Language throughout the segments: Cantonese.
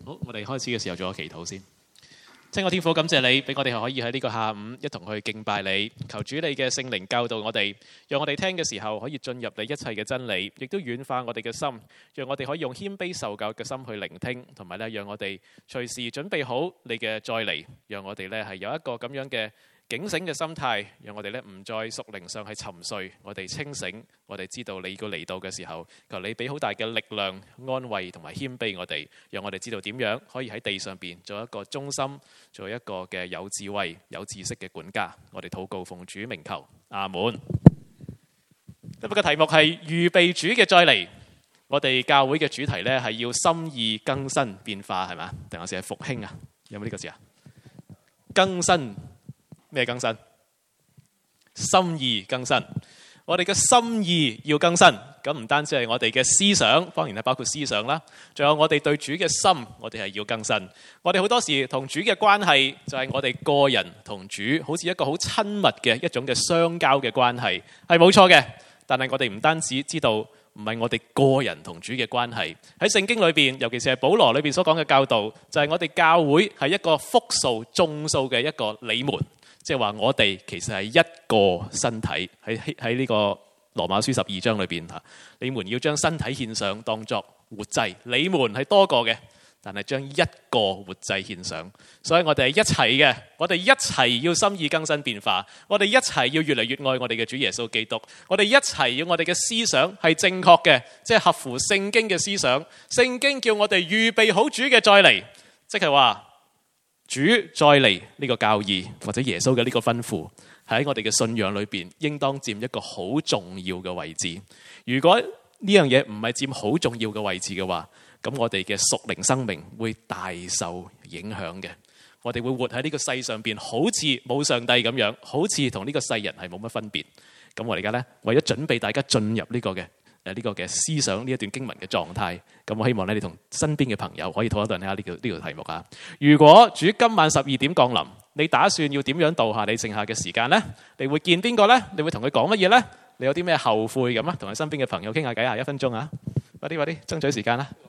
好，我哋開始嘅時候做個祈禱先。親愛天父，感謝你俾我哋可以喺呢個下午一同去敬拜你，求主你嘅聖靈教導我哋，讓我哋聽嘅時候可以進入你一切嘅真理，亦都軟化我哋嘅心，讓我哋可以用謙卑受教嘅心去聆聽，同埋咧讓我哋隨時準備好你嘅再嚟，讓我哋咧係有一個咁樣嘅警醒嘅心態，讓我哋咧唔再屬靈上係沉睡，我哋清醒，我哋知道你要嚟到嘅時候，求你俾好大嘅力量、安慰同埋謙卑我哋，讓我哋知道點樣可以喺地上邊做一個忠心、做一個嘅有智慧、有知識嘅管家。我哋禱告奉主名求，阿門。今日嘅題目係預備主嘅再嚟。我哋教會嘅主題咧係要心意更新變化，係嘛？定還是係復興啊？有冇呢個字啊？更新。咩更新？心意更新。我哋嘅心意要更新，咁唔單止係我哋嘅思想，當然係包括思想啦，仲有我哋對主嘅心，我哋係要更新。我哋好多時同主嘅關係就係我哋個人同主好似一個好親密嘅一種嘅相交嘅關係，係冇錯嘅。但係我哋唔單止知道唔係我哋個人同主嘅關係，喺聖經裏邊，尤其是係保羅裏邊所講嘅教導，就係我哋教會係一個複數眾數嘅一個你們。即係話我哋其實係一個身體，喺呢個羅馬書12章裏邊嚇，你們要將身體獻上當作活祭。你們係多個嘅，但係將一個活祭獻上。所以我哋係一齊嘅，我哋一齊要心意更新變化，我哋一齊要越嚟越愛我哋嘅主耶穌基督，我哋一齊要我哋嘅思想係正確嘅，即係合乎聖經嘅思想。聖經叫我哋預備好主嘅再嚟，即係話，主再嚟呢個教義或者耶穌嘅呢個吩咐，喺我哋嘅信仰裏邊，應當佔一個好重要嘅位置。如果呢樣嘢唔係佔好重要嘅位置嘅話，咁我哋嘅屬靈生命會大受影響嘅。我哋會活喺呢個世上邊，好似冇上帝咁樣，好似同呢個世人係冇乜分別。咁我哋而家咧，為咗準備大家進入呢個嘅思想呢一段經文嘅狀態，咁我希望咧你同身邊嘅朋友可以討論下呢條題目啊。如果主今晚12點降臨，你打算要點樣度下你剩下嘅時間呢？你會見邊個呢？你會同佢講乜嘢呢？你有啲咩後悔咁啊？同你身邊嘅朋友傾下偈啊，1分鐘啊，快啲，爭取時間啦！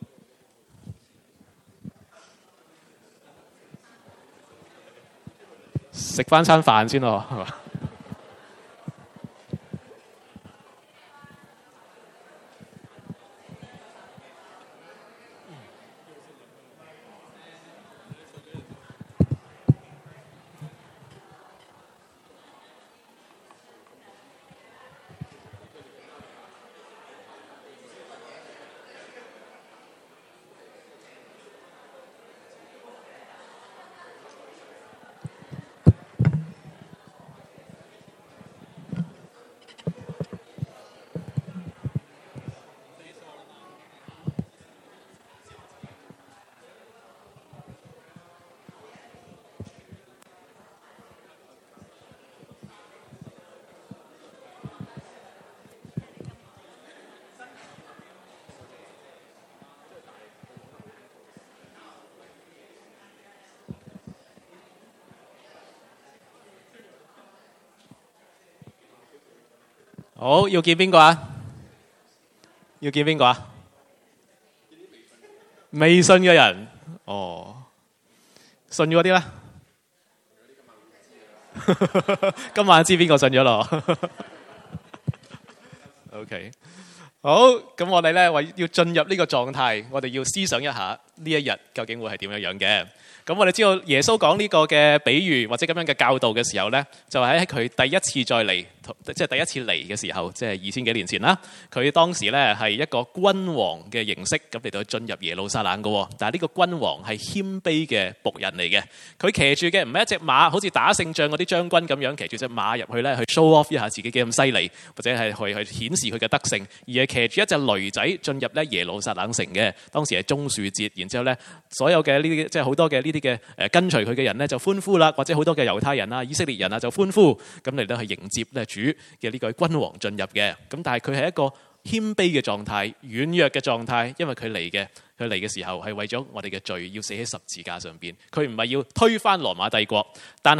食翻餐飯先咯，係嘛？好，要見邊個啊？要見邊個啊？未信嘅人，哦，信咗啲咧？今晚知邊個信咗咯？OK， 好，咁我哋咧為要進入呢個狀態，我哋要思想一下呢一日究竟會係點樣樣嘅。咁我哋知道耶穌講呢個嘅比喻或者咁樣嘅教導嘅時候呢，就係喺佢第一次再嚟，即係第一次嚟嘅時候，即係2000幾年前啦。佢當時呢係一個君王嘅形式咁嚟到進入耶路撒冷嘅，但係呢個君王係謙卑嘅僕人嚟嘅。佢騎住嘅唔係一隻馬，好似打勝仗嗰啲將軍咁樣騎住隻馬入去呢，去 show off 一下自己幾咁犀利，或者係去顯示佢嘅德性，而係騎住一隻驢仔進入呢耶路撒冷城嘅。當時係棕樹節，然之後呢，所有嘅呢啲即係好多嘅呢啲嘅跟隨佢嘅人呢就歡呼啦，或者好多嘅猶太人啊、以色列人啊就歡呼，咁嚟到去迎接咧主嘅呢個君王進入嘅。咁但係佢係一個謙卑嘅狀態、軟弱嘅狀態，因為佢嚟嘅時候係為咗我哋嘅罪要死喺十字架上邊，佢唔係要推翻羅馬帝國，但係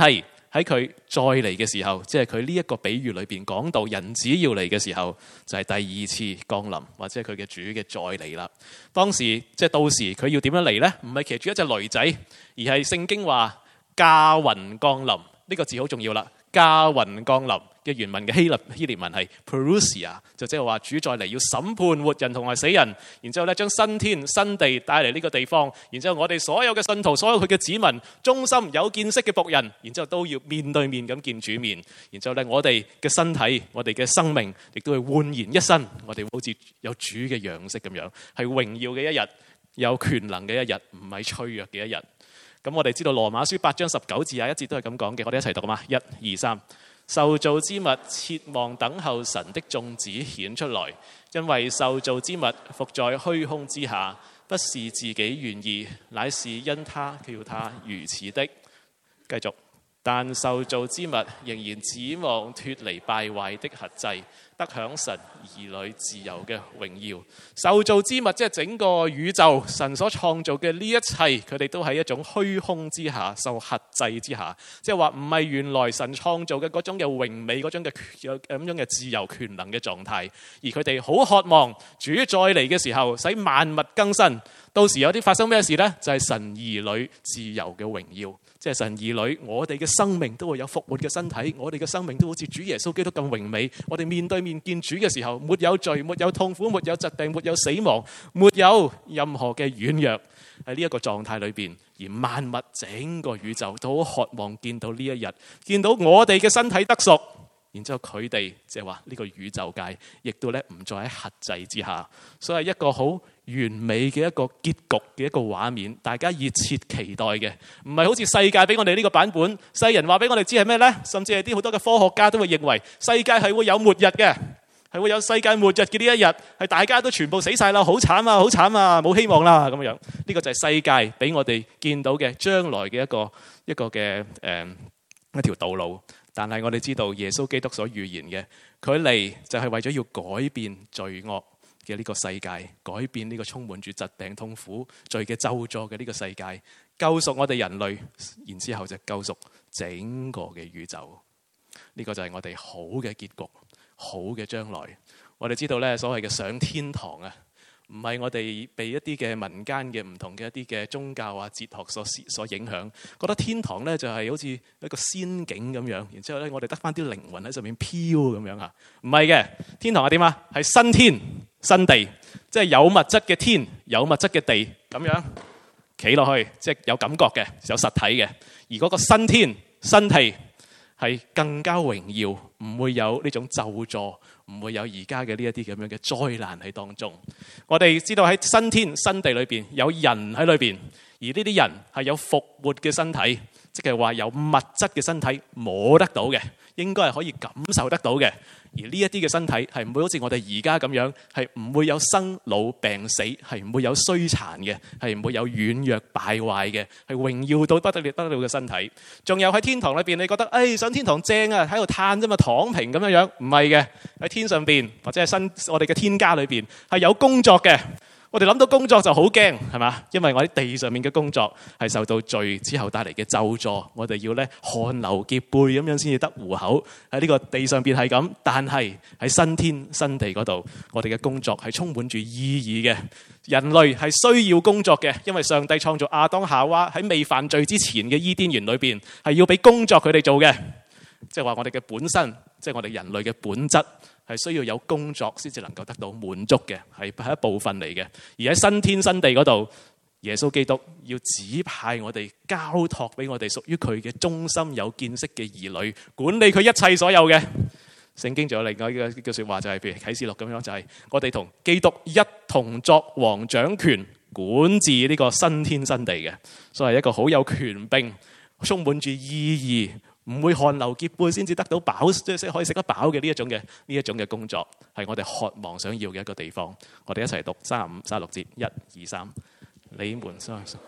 喺佢再嚟嘅時候，即係佢呢一個比喻裏邊講到人子要嚟嘅時候，就係第二次降臨，或者係佢嘅主嘅再嚟啦。當時即係到時佢要點樣嚟呢？唔係騎住一隻驢仔，而係聖經話駕雲降臨。呢個字好重要啦，駕雲降臨嘅原文嘅希臘文係 Parousia， 就即係話主再嚟要審判活人同埋死人，然之後咧將新天新地帶嚟呢個地方，然之後我哋所有嘅信徒，所有佢嘅子民，忠心有見識嘅僕人，然之後都要面對面咁見主面，然之後咧我哋嘅身體，我哋嘅生命亦都會煥然一新，我哋好似有主嘅樣式咁樣，係榮耀嘅一日，有權能嘅一日，唔係脆弱嘅一日。咁我哋知道羅馬書8章19至21節都係咁講嘅，我哋一齊讀嘛，1、2、3。受造之物切望等候神的眾子顯出來，因為受造之物伏在虛空之下，不是自己願意，乃是因他叫他如此的。繼續，但受造之物仍然指望脫離敗壞的轄制，得享神兒女自由嘅榮耀。受造之物即係整個宇宙，神所創造嘅呢一切，佢哋都喺一種虛空之下，受轄制之下。即係話唔係原來神創造嘅嗰種嘅榮美，嗰種嘅咁樣嘅自由權能嘅狀態，而佢哋好渴望主再嚟嘅時候，使萬物更新。到時有啲發生咩事呢？就係神兒女自由嘅榮耀。即係神兒女，我哋嘅生命都會有復活嘅身體，我哋嘅生命都好似主耶穌基督咁榮美。我哋面對面見主嘅時候，沒有罪，沒有痛苦，沒有疾病，沒有死亡，沒有任何嘅軟弱。喺呢一個狀態裏邊，而萬物整個宇宙都好渴望見到呢一日，見到我哋嘅身體得贖。然之後佢哋即係話呢個宇宙界亦都咧唔再喺轄制之下，所以一個好完美嘅一個結局嘅一個畫面，大家熱切期待嘅，唔係好似世界俾我哋呢個版本，世人話俾我哋知係咩呢？甚至係啲好多嘅科學家都會認為世界係會有末日嘅，係會有世界末日嘅呢一日，係大家都全部死晒啦，好慘啊，好慘啊，冇希望啦咁樣。呢個就係世界俾我哋見到嘅將來嘅一個嘅一條道路。但係我哋知道耶穌基督所預言嘅，佢嚟就係為咗要改變罪惡嘅呢個世界，改變呢個充滿住疾病、痛苦、罪嘅咒詛嘅呢個世界，救贖我哋人類，然之後就救贖整個嘅宇宙。呢個就係我哋好嘅結局，好嘅將來。我哋知道咧，所謂嘅上天堂啊，唔係我哋被一啲嘅民間嘅唔同嘅一啲嘅宗教啊、哲學所影響，覺得天堂咧就係好似一個仙境咁樣，然之後咧我哋得翻啲靈魂喺上面飄咁樣啊，唔係嘅，天堂係點啊？係新天新地，即係有物質嘅天、有物質嘅地咁樣企落去，即係有感覺嘅、有實體嘅。而嗰個新天新地係更加榮耀，唔會有呢種咒詛，唔會有而家嘅呢一啲咁樣嘅災難喺當中。我哋知道喺新天新地裏邊有人喺裏邊，而呢啲人係有復活嘅身體，即係話有物質嘅身體摸得到嘅，應該係可以感受得到嘅。而呢一啲嘅身體係唔會好似我哋而家咁樣，係唔會有生老病死，係唔會有衰殘嘅，係唔會有軟弱敗壞嘅，係榮耀到不得了嘅身體。仲有喺天堂裏邊，你覺得上天堂正啊，喺度嘆啫嘛，躺平咁樣樣，唔係嘅。喺天上邊或者係我哋嘅天家裏邊係有工作嘅。我哋諗到工作就好驚，係嘛？因為我喺地上面嘅工作係受到罪之後帶嚟嘅咒詛，我哋要咧汗流浹背咁樣先至得糊口。喺呢個地上邊係咁，但係喺新天新地嗰度，我哋嘅工作係充滿住意義嘅。人類係需要工作嘅，因為上帝創造亞當夏娃喺未犯罪之前嘅伊甸園裏邊係要俾工作佢哋做嘅，即係話我哋嘅本身，即係我哋人類嘅本質。係需要有工作先至能夠得到滿足嘅，係一部分嚟嘅。而喺新天新地嗰度，耶穌基督要指派我哋，交託俾我哋屬於佢嘅忠心有見識嘅兒女，管理佢一切所有嘅。聖經仲有另外一句說話，就係譬如啟示錄咁樣，就係我哋同基督一同作王掌權，管治呢個新天新地嘅，所以一個好有權柄、充滿住意義，唔會汗流浹背先至得到飽，即係可以食得飽嘅呢一種嘅工作，係我哋渴望想要嘅一個地方。我哋一齊讀35、36節，1、2、3。你們相信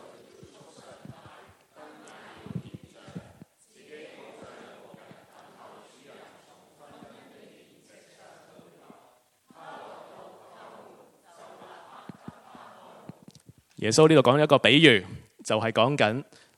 耶穌呢度講一個比喻，就係講緊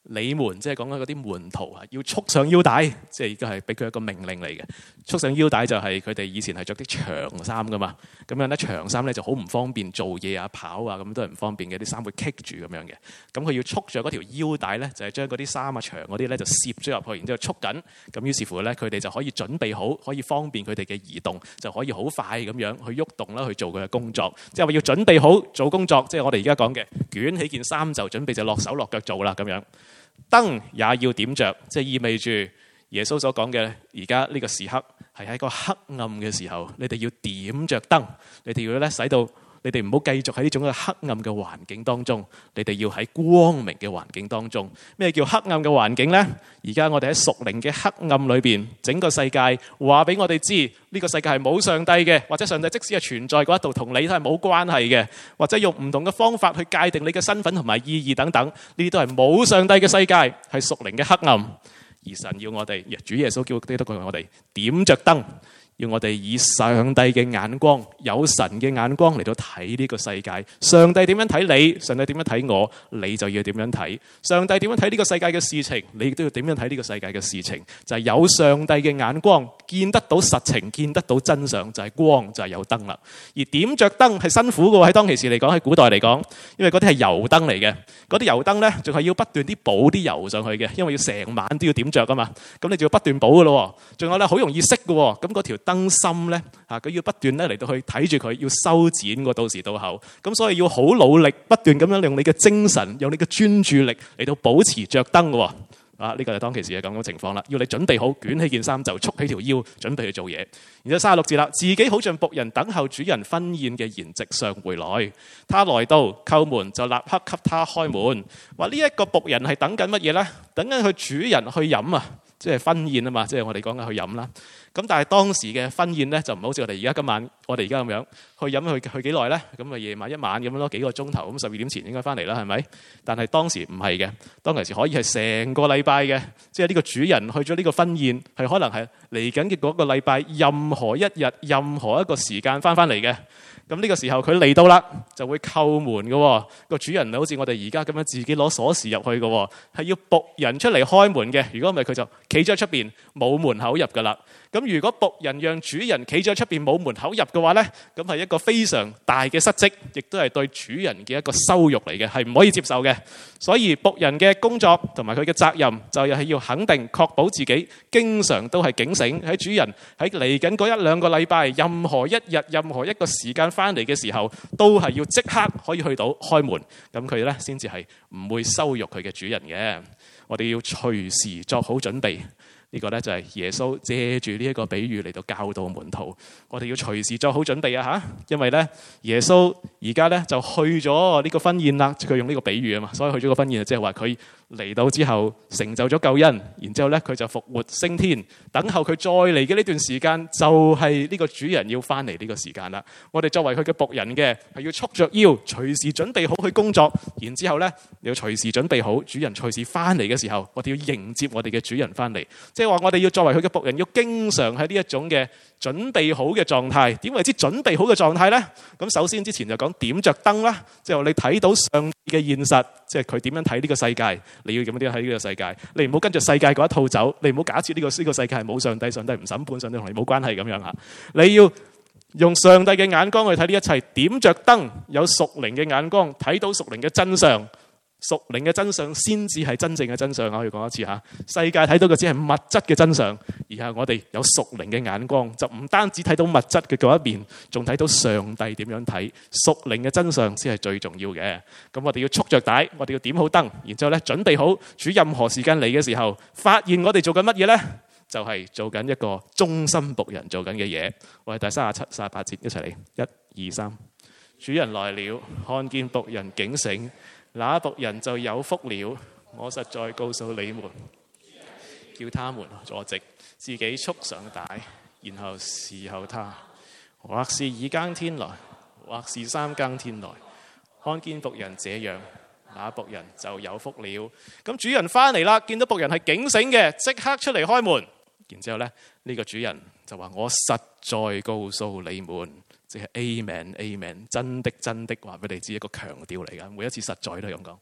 你們即係講緊嗰啲門徒啊，要束上腰帶，即係而家係俾佢一個命令嚟嘅。束上腰帶就係佢哋以前係着啲長衫噶嘛，咁樣咧長衫咧就好唔方便做嘢啊、跑啊，咁都係唔方便嘅，啲衫會棘住咁樣嘅。咁佢要束着嗰條腰帶咧，就係將嗰啲衫啊長嗰啲咧就攝咗入去，然之後束緊。咁於是乎咧，佢哋就可以準備好，可以方便佢哋嘅移動，就可以好快咁樣去喐動啦，去做佢嘅工作。即係話要準備好做工作，即係我哋而家講嘅捲起件衫就準備就落手落腳做啦咁樣。燈也要點着，即係意味住耶穌所講嘅而家呢個時刻係喺個黑暗嘅時候，你哋要點着燈，你哋要咧使到你哋唔好繼續喺呢種嘅黑暗嘅環境當中，你哋要喺光明嘅環境當中。咩叫黑暗嘅環境呢？而家我哋喺屬靈嘅黑暗裏邊，整個世界話俾我哋知，呢個世界係冇上帝嘅，或者上帝即使係存在嗰一度，同你都係冇關係嘅，或者用唔同嘅方法去界定你嘅身份同埋意義等等，呢啲都係冇上帝嘅世界，係屬靈嘅黑暗。而神要我哋，主耶穌叫基督教我哋點着燈。要我哋以上帝嘅眼光，有神嘅眼光嚟到睇呢個世界。上帝點樣睇你，上帝點樣睇我，你就要點樣睇。上帝點樣睇呢個世界嘅事情，你亦都要點樣睇呢個世界嘅事情。就係有上帝嘅眼光，見得到實情，見得到真相，就係光，就係有燈啦。而點着燈係辛苦嘅喎，喺當其時嚟講，喺古代嚟講，因為嗰啲係油燈嚟嘅，嗰啲油燈咧仲係要不斷啲補啲油上去嘅，因為要成晚都要點着噶嘛。咁你就要不斷補噶咯。仲有咧好容易熄嘅喎，咁嗰條燈芯咧佢要不斷咧嚟到去睇住佢，要修剪過到時到後。咁所以要好努力，不斷咁樣用你嘅精神，用你嘅專注力嚟到保持着燈嘅喎。呢個就當其時嘅咁嘅情況啦。要你準備好，捲起件衫就束起條腰，準備去做嘢。然之後36節啦，自己好像僕人等候主人婚宴嘅筵席上回來。他來到叩門，就立刻給他開門。話呢一個僕人係等緊乜嘢咧？等緊佢主人去飲啊！即係婚宴啊嘛，即係我哋講緊去飲啦。咁但係當時嘅婚宴咧，就唔好似我哋而家今晚，我哋而家咁樣去飲去幾耐咧？咁啊夜晚一晚咁樣咯，幾個鐘頭，咁12點前應該翻嚟啦，係咪？但係當時唔係嘅，當其時可以係成個禮拜嘅，即係呢個主人去咗呢個婚宴，係可能係嚟緊嘅嗰個禮拜任何一日、任何一個時間翻嚟嘅。咁呢個時候佢嚟到啦，就會叩門嘅。個主人好似我哋而家咁樣自己攞鎖匙入去嘅，係要僕人出嚟開門嘅。如果唔係佢就企咗喺出邊冇門口入噶啦。咁如果僕人讓主人企咗喺出邊冇門口入嘅話呢，咁係一個非常大嘅失職，亦都係對主人嘅一個羞辱嚟嘅，係唔可以接受嘅。所以僕人嘅工作同埋佢嘅責任就係要肯定確保自己經常都係警醒，喺主人喺嚟緊嗰1-2個禮拜，任何一日、任何一個時間翻嚟嘅時候，都係要即刻可以去到開門，咁佢呢先至係唔會羞辱佢嘅主人嘅。我哋要隨時作好準備。呢個咧就係耶穌借住呢一個比喻嚟到教導門徒，我哋要隨時做好準備啊嚇！因為咧耶穌而家咧就去咗呢個婚宴啦，佢用呢個比喻啊嘛，所以去咗個婚宴即係話佢嚟到之後成就咗救恩，然之後咧佢就復活升天，等候佢再嚟嘅呢段時間就係呢個主人要翻嚟呢個時間啦。我哋作為佢嘅僕人嘅係要束着腰，隨時準備好去工作，然之後咧你要隨時準備好主人隨時翻嚟嘅時候，我哋要迎接我哋嘅主人翻嚟。即係話我哋要作為佢嘅僕人，要經常喺呢一種嘅準備好嘅狀態。點為之準備好嘅狀態呢？咁首先之前就講點着燈啦，即係你睇到上帝嘅現實，即係佢點樣睇呢個世界，你要點樣睇呢個世界。你唔好跟住世界嗰一套走，你唔好假設呢個世界係冇上帝，上帝唔審判，上帝同你冇關係咁樣嚇。你要用上帝嘅眼光去睇呢一切，點着燈，有屬靈嘅眼光，睇到屬靈嘅真相。屬靈嘅真相先至係真正嘅真相。我要講一次嚇，世界睇到嘅只係物質嘅真相，而係我哋有屬靈嘅眼光，就唔單止睇到物質嘅嗰一面，仲睇到上帝點樣睇。屬靈嘅真相先係最重要嘅。咁我哋要束着帶，我哋要點好燈，然之後咧準備好，主任何時間嚟嘅時候，發現我哋做緊乜嘢咧？就係做緊一個忠心僕人做緊嘅嘢。我哋第37、38節一齊嚟，1、2、3。主人來了，看見僕人警醒，那僕人就有福了。我實在告訴你們，叫他們坐直，自己束上帶，然後侍候他。或是2更天來，或是3更天來，看見僕人這樣，那僕人就有福了。咁主人翻嚟啦，見到僕人係警醒嘅，即刻出嚟開門。然之後咧，呢個主人就話：我實在告訴你們。即係 Amen，Amen， 真的真的話俾你知，一個強調嚟㗎。每一次實在都係咁講。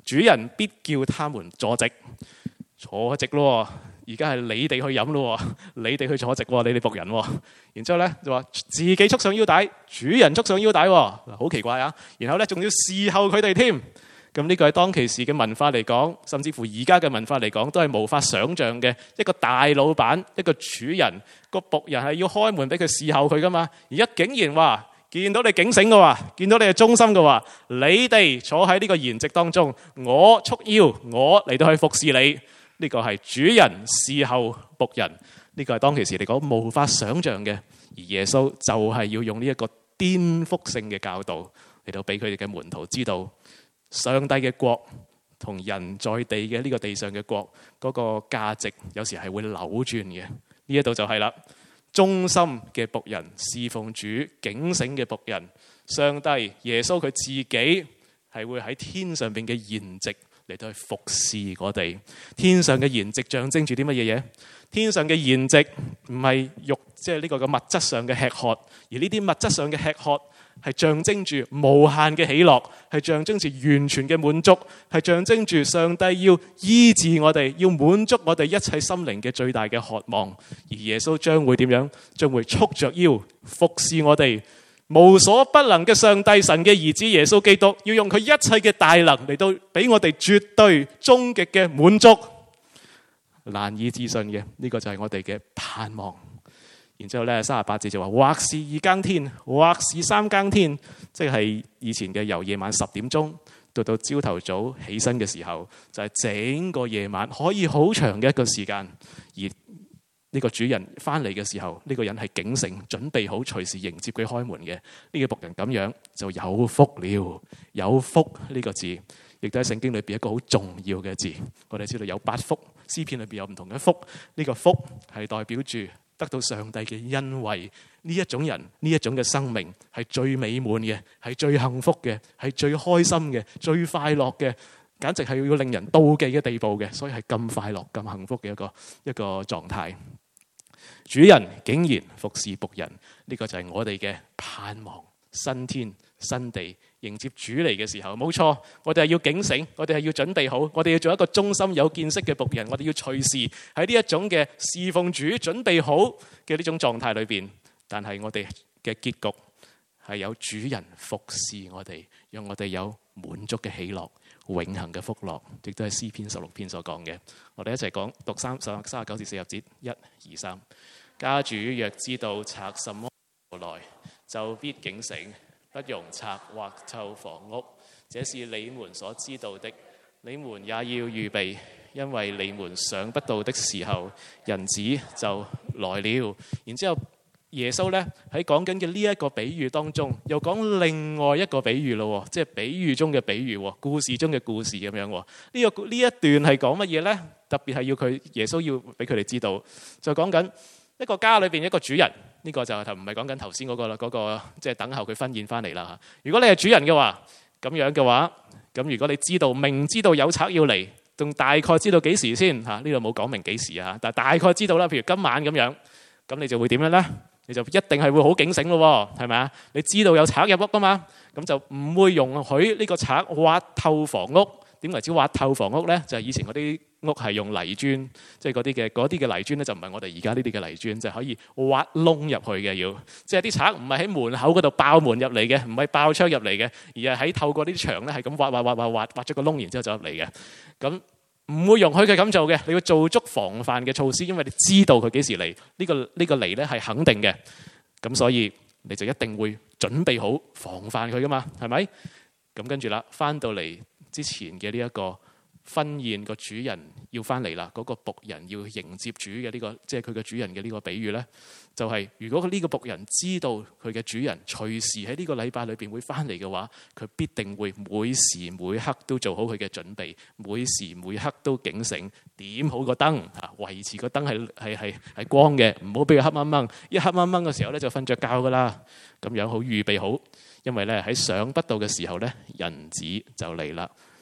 主人必叫他們坐席，坐席咯。而家係你哋去飲咯，你哋去坐席，你哋僕人。然之後咧就話自己束上腰帶，主人束上腰帶，好奇怪啊！然後咧仲要侍候佢哋添。咁呢個係當其時嘅文化嚟講，甚至乎而家嘅文化嚟講，都係無法想像嘅。一個大老闆，一個主人，個僕人係要開門俾佢侍候佢噶嘛。而家竟然話見到你警醒嘅話，見到你係忠心嘅話，你哋坐喺呢個筵席當中，我束腰，我嚟到去服侍你。呢個係主人侍候僕人，呢個係當其時嚟講無法想像嘅。而耶穌就係要用呢一個顛覆性嘅教導嚟到俾佢哋嘅門徒知道，上帝嘅國同人在地嘅呢個地上嘅國嗰個價值有時係會扭轉嘅。呢一度就係啦，忠心嘅僕人侍奉主，警醒嘅僕人，上帝耶穌佢自己係會喺天上邊嘅筵席嚟到去服侍我哋。天上嘅筵席象徵住啲乜嘢嘢？天上嘅筵席唔係肉，即係呢個嘅物質上嘅吃喝，而呢啲物質上嘅吃喝係象徵住無限嘅喜樂，係象徵住完全嘅滿足，係象徵住上帝要醫治我哋，要滿足我哋一切心靈嘅最大嘅渴望。而耶穌將會點樣？將會束着腰服侍我哋。無所不能嘅上帝神嘅兒子耶穌基督，要用佢一切嘅大能嚟到俾我哋絕對終極嘅滿足，難以置信嘅。呢個就係我哋嘅盼望。然之後咧，38節就話，或是2更天，或是3更天，即係以前嘅由夜晚10點鐘到朝頭早起身嘅時候，就係整個夜晚可以好長嘅一個時間。而呢個主人翻嚟嘅時候，呢個人係警醒，準備好隨時迎接佢開門嘅。呢個僕人咁樣就有福了。有福呢個字，亦都喺聖經裏邊一個好重要嘅字。我哋知道有8福，詩篇裏邊有唔同嘅福。呢個福係代表住得到上帝嘅恩惠。呢一種人，呢一種嘅生命係最美滿嘅，係最幸福嘅，係最開心嘅，最快樂嘅，簡直係要令人妒忌嘅地步嘅。所以係咁快樂、咁幸福嘅一個狀態。主人竟然服侍僕人，呢個就係我哋嘅盼望。新天新地迎接主嚟嘅時候，冇錯，我哋係要警醒，我哋係要準備好，我哋要做一個忠心有見識嘅僕人，我哋要隨時喺呢一種嘅侍奉主準備好嘅呢種狀態裏邊。但係我哋嘅結局係有主人服侍我哋，讓我哋有滿足嘅喜樂、永恆嘅福樂，亦都係詩篇16篇所講嘅。我哋一齊講，讀39至40節，1、2、3。家主若知道賊什麼來，就必警醒，不容賊或偷房屋。這是你們所知道的，你們也要預備，因為你們想不到的時候，人子就來了。然之後耶穌咧喺講緊嘅呢一個比喻當中，又講另外一個比喻咯，即係比喻中嘅比喻，故事中嘅故事咁樣。呢一段係講乜嘢咧？特別係要耶穌要俾佢哋知道，就講緊一個家裏邊一個主人。呢個就唔係講緊頭先嗰個即係等候佢婚宴翻嚟啦。如果你係主人嘅話，咁樣嘅話，咁如果你明知道有賊要嚟，仲大概知道幾時先嚇？呢度冇講明幾時啊，但係大概知道啦。譬如今晚咁樣，咁你就會點樣咧？你就一定係會好警醒咯，係咪啊？你知道有賊入屋噶嘛？咁就唔會容許呢個賊挖透房屋。點為之挖透房屋咧？就係以前嗰啲屋係用泥磚，即係嗰啲嘅泥磚咧，就唔係我哋而家呢啲嘅泥磚，就係可以挖窿入去嘅。要即係啲賊唔係喺門口嗰度爆門入嚟嘅，唔係爆窗入嚟嘅，而係喺透過啲牆咧係咁挖咗個窿，然之後走入嚟嘅。咁唔會容許佢咁做嘅，你要做足防範嘅措施，因為你知道佢幾時嚟。呢個嚟咧係肯定嘅，咁所以你就一定會準備好防範佢噶嘛，係咪？咁跟住啦，翻到嚟之前嘅呢一個婚宴，個主人要翻嚟啦，嗰個僕人要迎接主嘅呢個，即係佢嘅主人嘅呢個比喻咧，就係如果呢個僕人知道佢嘅主人隨時喺呢個禮拜裏邊會翻嚟嘅話，佢必定會每時每刻都做好佢嘅準備，每時每刻都警醒，點好個燈嚇，維持個燈係光嘅，唔好俾佢黑掹掹。一黑掹掹嘅時候咧就瞓着覺噶啦，咁樣好預備好，因為咧喺想不到嘅時候咧，人子就嚟啦。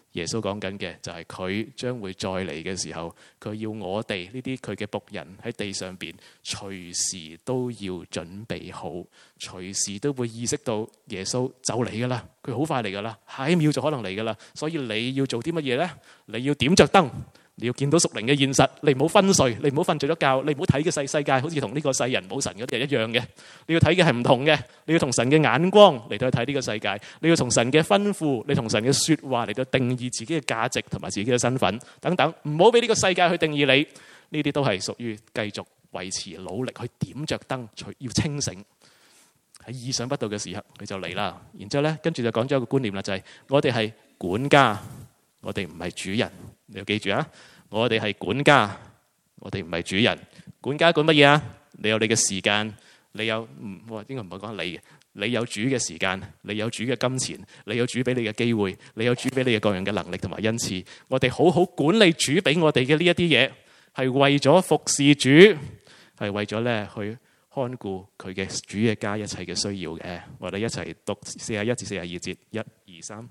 耶穌講緊嘅就係佢將會再嚟嘅時候，佢要我哋呢啲佢嘅僕人喺地上邊隨時都要準備好，隨時都會意識到耶穌就嚟㗎啦，佢好快嚟㗎啦，下一秒就可能嚟㗎啦。所以你要做啲乜嘢呢？你要點着燈，你要見到屬靈嘅現實，你唔好昏睡，你唔好瞓著咗覺，你唔好睇嘅世界好似同呢個世人冇神嗰啲人一樣嘅。你要睇嘅係唔同嘅，你要同神嘅眼光嚟到去睇呢個世界，你要從神嘅吩咐，你同神嘅說話嚟到定義自己嘅價值同埋自己嘅身份等等，唔好俾呢個世界去定義你。呢啲都係屬於繼續維持努力去點着燈，要清醒。喺意想不到嘅時刻佢就嚟啦。然之後咧，跟住就講咗一個觀念啦，就係我哋係管家，我哋唔係主人。你要記住啊，我哋係管家，我哋唔係主人。管家管乜嘢啊？你有你嘅時間，你有應該唔係講你嘅，你有主嘅時間，你有主嘅金錢，你有主俾你嘅機會，你有主俾你嘅各樣嘅能力同埋恩賜。我哋好好管理主俾我哋嘅呢一啲嘢，係為咗服侍主，係為咗咧去看顧佢嘅主嘅家一切嘅需要嘅。我哋一齊讀41至42節，1、2、3。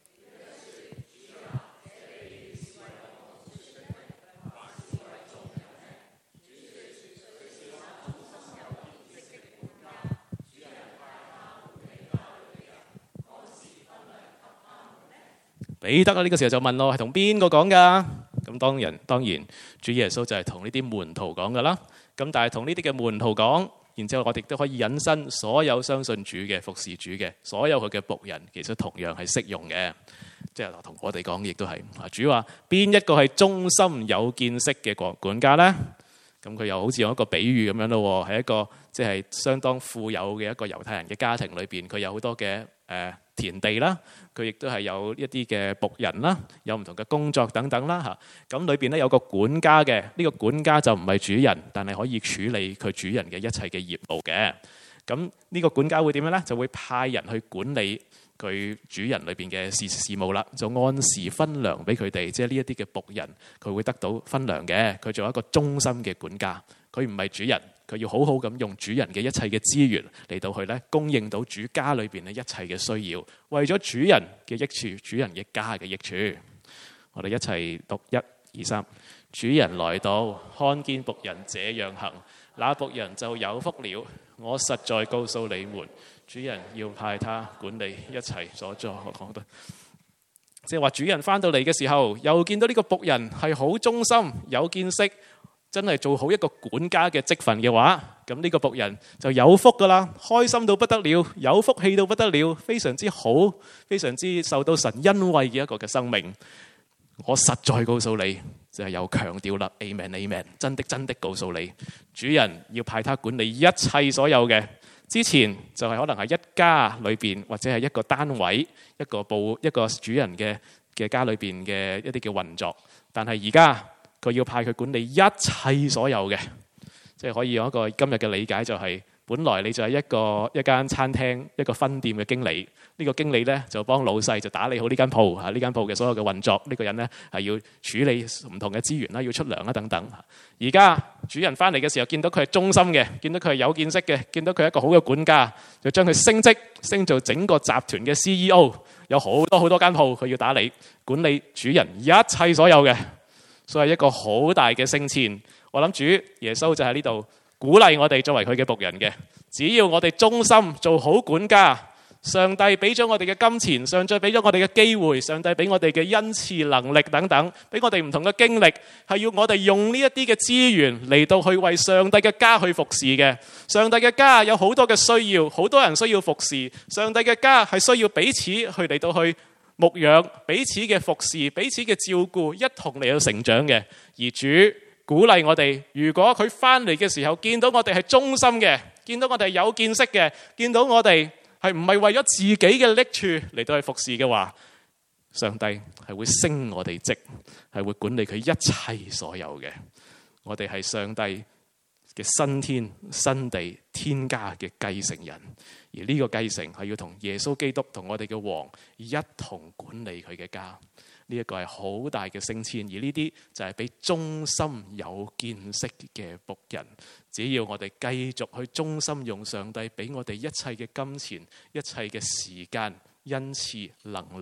彼得呢個時候就問我係同邊個講㗎？咁當然主耶穌就係同呢啲門徒講㗎啦。咁但係同呢啲嘅門徒講，然之後我哋都可以引申所有相信主嘅、服侍主嘅所有佢嘅僕人，其實同樣係適用嘅。即係同我哋講，亦都係主話邊一個係忠心有見識嘅管家呢？咁佢又好似用一個比喻咁樣咯，係一個即係相當富有嘅一個猶太人嘅家庭裏邊，佢有好多嘅田地啦，佢亦都係有一啲嘅僕人啦，有唔同嘅工作等等啦嚇。咁裏邊咧有個管家嘅，呢個管家就唔係主人，但係可以處理佢主人嘅一切嘅業務嘅。咁呢個管家會點樣呢？就會派人去管理佢主人裏邊嘅事務啦，就按時分糧俾佢哋，即係呢一啲嘅僕人，佢會得到分糧嘅。佢做一個忠心嘅管家，佢唔係主人，佢要好好咁用主人嘅一切嘅資源嚟到去咧供應到主家裏邊嘅一切嘅需要，為咗主人嘅益處，主人嘅家嘅益處。我哋一齊讀1、2、3。主人來到，看見僕人這樣行，那僕人就有福了。我實在告訴你們，主人要派他管理一切所做。我講得即係話，主人翻到嚟嘅時候，又見到呢個僕人係好忠心、有見識，真係做好一個管家嘅職分嘅話，咁呢個僕人就有福噶啦，開心到不得了，有福氣到不得了，非常之好，非常之受到神恩惠嘅一個嘅生命。我實在告訴你，就係有強調啦 ，Amen Amen， 真的告訴你，主人要派他管理一切所有嘅。之前就係可能係一家裏邊，或者係一個單位、一個主人嘅家裏邊嘅一啲嘅運作，但係而家佢要派佢管理一切所有嘅，即係可以用一個今日嘅理解就係，本來你就係一間餐廳一個分店嘅經理，呢個經理呢就幫老細就打理好呢間鋪嚇，呢間鋪嘅所有嘅運作，呢個人呢係要處理唔同嘅資源啦，要出糧啦等等。而家主人翻嚟嘅時候，見到佢係忠心嘅，見到佢係有見識嘅，見到佢係一個好嘅管家，就將佢升職升做整個集團嘅 CEO， 有好多間鋪佢要打理管理主人一切所有嘅，所以一個好大嘅升遷。我諗主耶穌就喺呢度鼓勵我哋作為佢嘅僕人嘅，只要我哋忠心做好管家，上帝俾咗我哋嘅金錢，上帝俾咗我哋嘅機會，上帝俾我哋嘅恩賜能力等等，俾我哋唔同嘅經歷，係要我哋用呢一啲嘅資源嚟到去為上帝嘅家去服侍嘅。上帝嘅家有好多嘅需要，好多人需要服侍。上帝嘅家係需要彼此去嚟到去牧養，彼此嘅服侍，彼此嘅照顧，一同嚟到成長嘅。而主鼓勵我哋，如果佢翻嚟嘅時候見到我哋係忠心嘅，見到我哋係有見識嘅，見到我哋係唔係為咗自己嘅益處嚟到去服侍嘅話，上帝係會升我哋職，係會管理佢一切所有嘅。我哋係上帝嘅新天新地天家嘅繼承人，而呢個繼承係要同耶穌基督同我哋嘅王一同管理佢嘅家。呢一個係好大嘅升遷，而呢啲就係俾忠心有見識嘅僕人。只要我哋繼續去忠心用上帝俾我哋一切嘅金錢、一切嘅時間、恩賜、能力、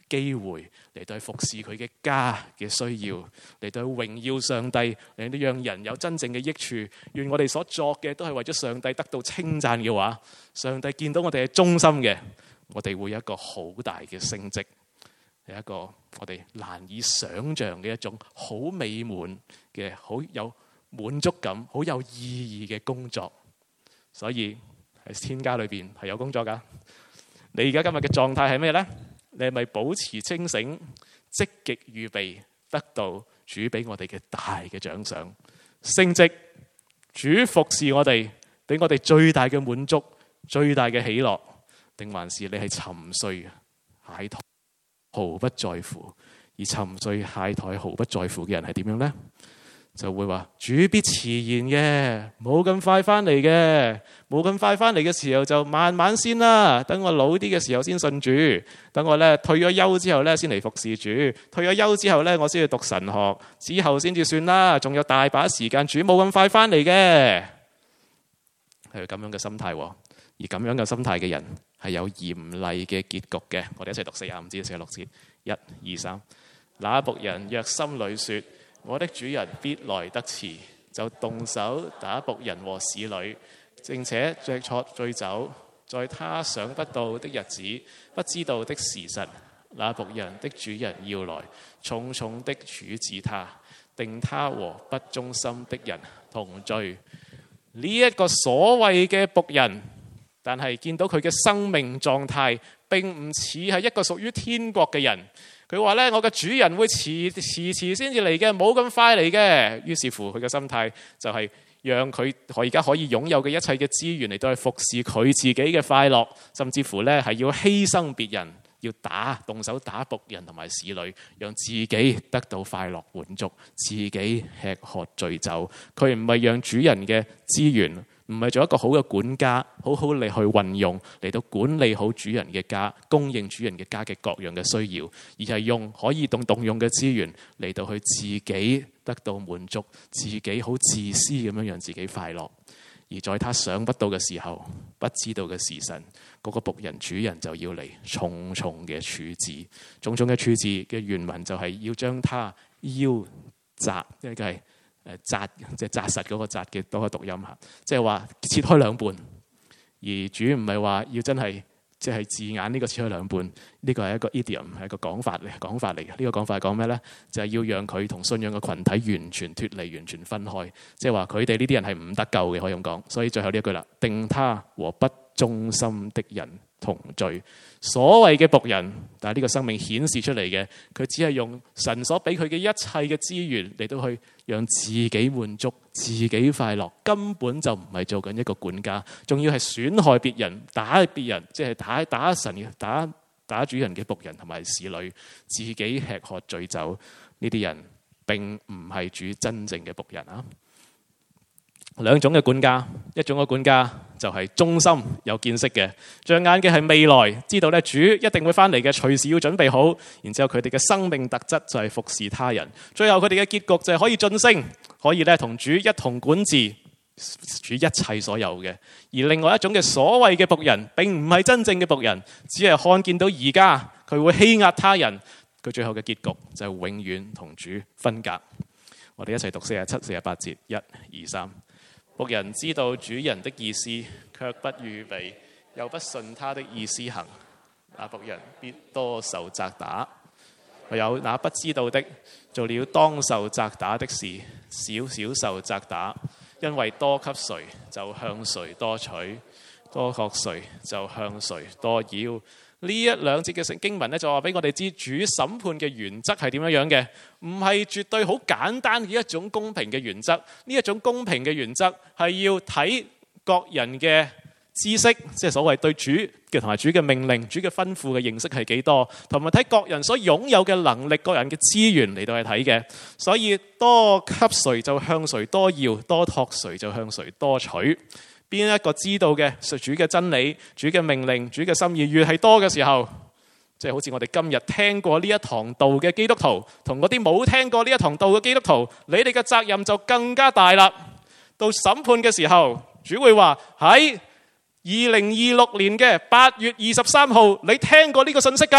機會嚟到去服侍佢嘅家嘅需要，嚟到去榮耀上帝，嚟到讓人有真正嘅益處。願我哋所作嘅都係為咗上帝得到稱讚嘅話，上帝見到我哋係忠心嘅，我哋會有一個好大嘅升職，係一個我哋難以想像嘅一種好美滿嘅、好有滿足感、好有意義嘅工作。所以喺天家裏邊係有工作㗎。你而家今日嘅狀態係咩呢？你係咪保持清醒，積極預備得到主俾我哋嘅大嘅獎賞、升職？主服侍我哋，俾我哋最大嘅滿足、最大嘅喜樂，定還是你係沉睡懈怠，毫不在乎？而沉睡懈怠、毫不在乎嘅人係點樣呢？就會話主必遲延嘅，冇咁快翻嚟嘅，冇咁快翻嚟嘅時候就慢慢先啦。等我老啲嘅時候先信主，等我咧退咗休之後咧先嚟服侍主，退咗休之後咧我先去讀神學，之後先至算啦。仲有大把時間，主冇咁快翻嚟嘅，係咁樣嘅心態。而咁樣嘅心態嘅人係有嚴厲嘅結局嘅。我哋一齊讀45至46節，1、2、3。那僕人若心裏說，我的主人必來得遲，就動手打僕人和使女，並且著喝醉酒，在他想不到的日子、不知道的時辰，那僕人的主人要來，重重的處置他，定他和不忠心的人同罪。呢一個所謂嘅僕人，但係見到佢嘅生命狀態並唔似係一個屬於天國嘅人。佢話咧，我嘅主人會遲先至嚟嘅，冇咁快嚟嘅。於是乎佢嘅心態就係讓佢而家可以擁有嘅一切嘅資源嚟到去服侍佢自己嘅快樂，甚至乎咧係要犧牲別人，要動手打僕人同埋使女，讓自己得到快樂滿足，自己吃喝醉酒。佢唔係讓主人嘅資源，唔係做一個好嘅管家，好好嚟去運用嚟到管理好主人嘅家，供應主人嘅家嘅各樣嘅需要，而係用可以動用嘅資源嚟到去自己得到滿足，自己好自私咁樣讓自己快樂。而在他想不到嘅時候，不知道嘅時辰，嗰個僕人主人就要嚟重重嘅處置。重重嘅處置嘅原文就係要將他腰斬，因為佢係紮，即係紮實嗰個紮嘅多個讀音嚇，即係話切開兩半。而主唔係話要真係即係字眼呢個切開兩半，呢個係一個 idiom， 係一個講法嚟嘅。呢個講法係講咩咧？就係要讓佢同信仰嘅群體完全脫離、完全分開。即係話佢哋呢啲人係唔得救嘅，可以咁講。所以最後呢一句啦，定他和不忠心的人同罪。所謂嘅僕人，但係呢個生命顯示出嚟嘅，佢只係用神所俾佢嘅一切嘅資源嚟到去讓自己滿足、自己快樂，根本就唔係做緊一個管家，仲要係損害別人、打別人，即係打神嘅打主人嘅僕人同埋使女，自己吃喝醉酒。呢啲人並唔係主真正嘅僕人啊！兩種嘅管家，一種嘅管家就係忠心有見識嘅，着眼嘅係未來，知道咧主一定會翻嚟嘅，隨時要準備好。然之後佢哋嘅生命特質就係服侍他人，最後佢哋嘅結局就係可以晉升，可以咧同主一同管治主一切所有嘅。而另外一種嘅所謂嘅僕人，並唔係真正嘅僕人，只係看見到而家佢會欺壓他人，佢最後嘅結局就係永遠同主分隔。我哋一齊讀47、48節，1、2、3。僕人知道主人的意思，卻不預備，又不順他的意思行，那僕人必多受責打。唯有那不知道的，做了當受責打的事，少少受責打，因為多給誰就向誰多取，多學誰就向誰多要。呢一兩節嘅聖經文咧，就話俾我哋知主審判嘅原則係點樣樣嘅，唔係絕對好簡單嘅一種公平嘅原則。呢一種公平嘅原則係要睇各人嘅知識，即係所謂對主嘅同埋主嘅命令、主嘅吩咐嘅認識係幾多，同埋睇各人所擁有嘅能力、各人嘅資源嚟到去睇嘅。所以多給誰就向誰多要，多託誰就向誰多取。邊一個知道嘅主嘅真理、主嘅命令、主嘅心意越係多嘅時候，即係好似我哋今日聽過呢一堂道嘅基督徒，同嗰啲冇聽過呢一堂道嘅基督徒，你哋嘅責任就更加大啦。到審判嘅時候，主會話喺2026年嘅8月23號，你聽過呢個信息㗎？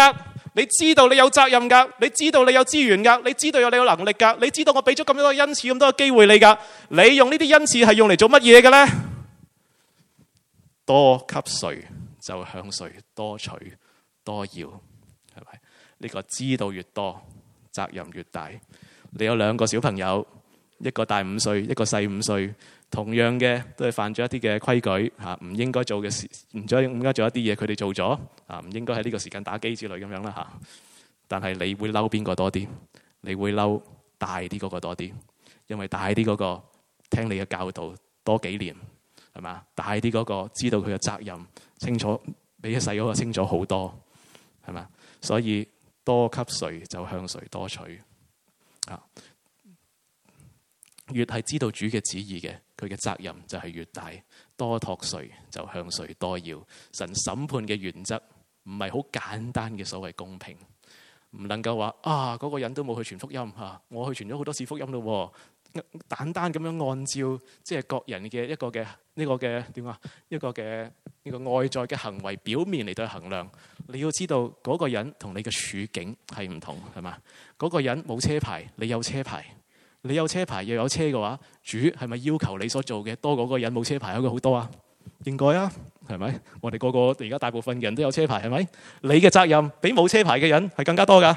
你知道你有責任㗎，你知道你有資源㗎，你知道你有能力㗎，你知道我俾咗咁多恩賜咁多機會你㗎，你用呢啲恩賜係用嚟做乜嘢嘅呢？多給誰就向誰多取多要，係咪？呢個知道越多，責任越大。你有2個小朋友，一個大5歲，一個細5歲，同樣嘅都係犯咗一啲嘅規矩嚇，唔應該做嘅事，唔應該做一啲嘢，佢哋做咗啊，唔應該喺呢個時間打機之類咁樣啦嚇。但係你會嬲邊個多啲？你會嬲大啲嗰個多啲，因為大啲嗰個聽你嘅教導多幾年，係嘛？大啲嗰個知道佢嘅責任清楚，比細嗰個清楚好多，係嘛？所以多給誰就向誰多取啊！越係知道主嘅旨意嘅，佢嘅責任就係越大。多託誰就向誰多要。神審判嘅原則唔係好簡單嘅所謂公平，唔能夠話嗰個人都冇去傳福音嚇，我去傳咗好多次福音咯。簡單咁樣按照即係各人嘅一個嘅呢個嘅點啊，一個嘅呢個外在嘅行為表面嚟到衡量。你要知道嗰個人同你嘅處境係唔同，係嘛？嗰個人冇車牌，你有車牌。你有車牌又有車嘅話，主係咪要求你所做嘅多過嗰個人冇車牌嗰個好多啊？應該啊，係咪？我哋個個而家大部分人都有車牌，係咪？你嘅責任比冇車牌嘅人係更加多噶。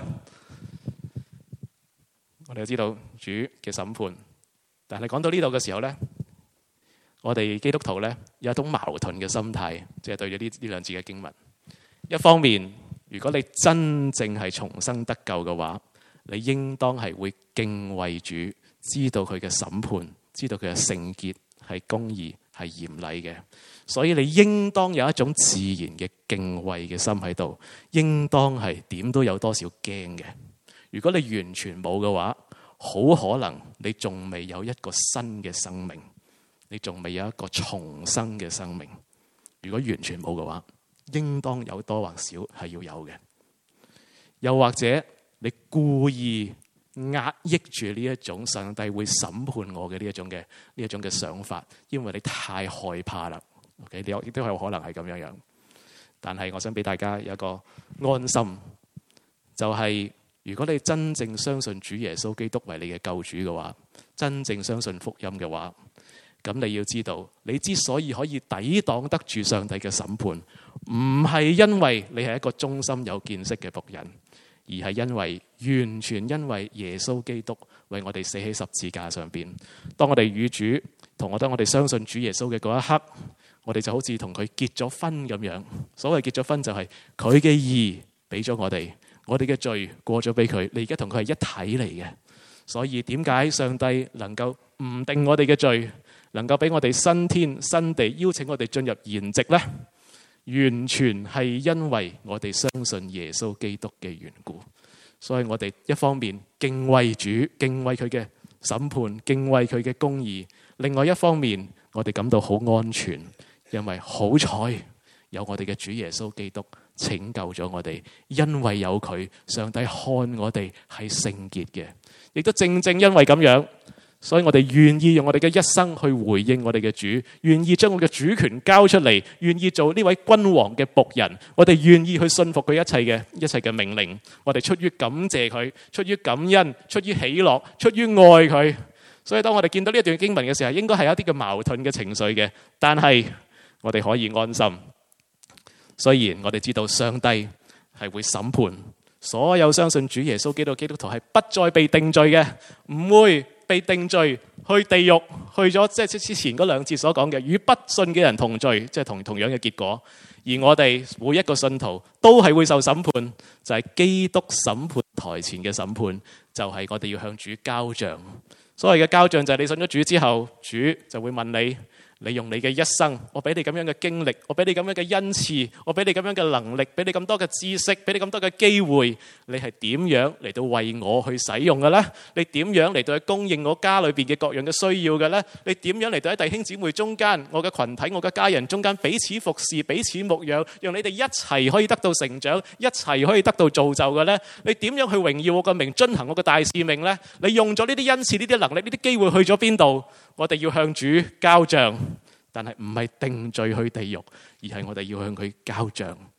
我哋要知道主嘅審判，但係講到呢度嘅時候呢，我哋基督徒呢有一種矛盾嘅心態，即係對咗呢兩節嘅經文。一方面，如果你真正係重生得救嘅話，你應當係會敬畏主，知道佢嘅審判，知道佢嘅聖潔係公義係嚴厲嘅，所以你應當有一種自然嘅敬畏嘅心喺度，應當係點都有多少驚嘅。如果你完全冇嘅話，好可能你仲未有一個新嘅生命，你仲未有一個重生嘅生命。如果完全冇嘅話，應當有多或少係要有嘅。又或者你故意壓抑住呢一種上帝會審判我嘅呢一種嘅想法，因為你太害怕啦。OK， 你亦都有可能係咁樣樣。但係我想俾大家有一個安心，就係如果你真正相信主耶穌基督為你嘅救主嘅話，真正相信福音嘅話，咁你要知道，你之所以可以抵擋得住上帝嘅審判，唔係因為你係一個忠心有見識嘅僕人。而係完全因為耶穌基督為我哋死喺十字架上邊。當我哋與主當我哋相信主耶穌嘅嗰一刻，我哋就好似同佢結咗婚咁樣。所謂結咗婚就係佢嘅義俾咗我哋嘅罪過咗俾佢。你而家同佢係一體嚟嘅。所以點解上帝能夠唔定我哋嘅罪，能夠俾我哋新天新地，邀請我哋進入筵席呢？完全係因為我哋相信耶穌基督嘅緣故，所以我哋一方面敬畏主，敬畏佢嘅審判，敬畏佢嘅公義；另外一方面，我哋感到好安全，因為好彩有我哋嘅主耶穌基督拯救咗我哋，因為有佢，上帝看我哋係聖潔嘅，亦都正正因為咁樣。所以我哋願意用我哋嘅一生去回應我哋嘅主，願意將我嘅主權交出嚟，願意做呢位君王嘅僕人。我哋願意去信服佢一切嘅命令。我哋出於感謝佢，出於感恩，出於喜樂，出於愛佢。所以當我哋見到呢一段經文嘅時候，應該係有一啲嘅矛盾嘅情緒嘅，但係我哋可以安心。雖然我哋知道上帝係會審判所有相信主耶穌基督基督徒，係不再被定罪嘅，唔會被定罪去地獄，去咗即係之前嗰2節所講嘅與不信嘅人同罪，即係同樣嘅結果。而我哋每一個信徒都係會受審判，就係基督審判台前嘅審判，就係我哋要向主交賬。所謂嘅交賬就係你信咗主之後，主就會問你。你用你嘅一生，我俾你咁樣嘅經歷，我俾你咁樣嘅恩賜，我俾你咁樣嘅能力，俾你咁多嘅知識，俾你咁多嘅機會，你係點樣嚟到為我去使用嘅呢？你點樣嚟到去供應我家裏邊嘅各樣嘅需要嘅呢？你點樣嚟到喺弟兄姊妹中間，我嘅群體，我嘅家人中間彼此服侍，彼此牧養，讓你哋一齊可以得到成長，一齊可以得到造就嘅呢？你點樣去榮耀我嘅名，遵行我嘅大使命呢？你用咗呢啲恩賜、呢啲能力、呢啲機會去咗邊度？我哋要向主交賬。但係唔係定罪去地獄，而係我哋要向佢交賬。